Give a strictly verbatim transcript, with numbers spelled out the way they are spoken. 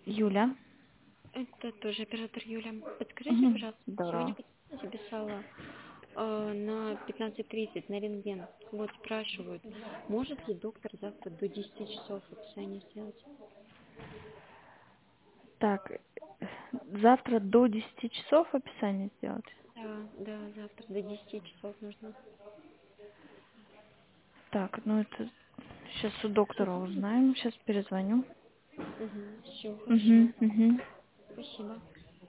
Юля. Это тоже оператор Юля. Подскажите, Угу. пожалуйста, сегодня Здорово. пациент записала э, на пятнадцать тридцать на рентген. Вот спрашивают, может ли доктор завтра до десяти часов описание сделать? Так, завтра до десяти часов описание сделать? Да, да, завтра до десяти часов нужно. Так, ну это сейчас у доктора узнаем. Сейчас перезвоню. Угу, все, Угу, хорошо. угу. Спасибо.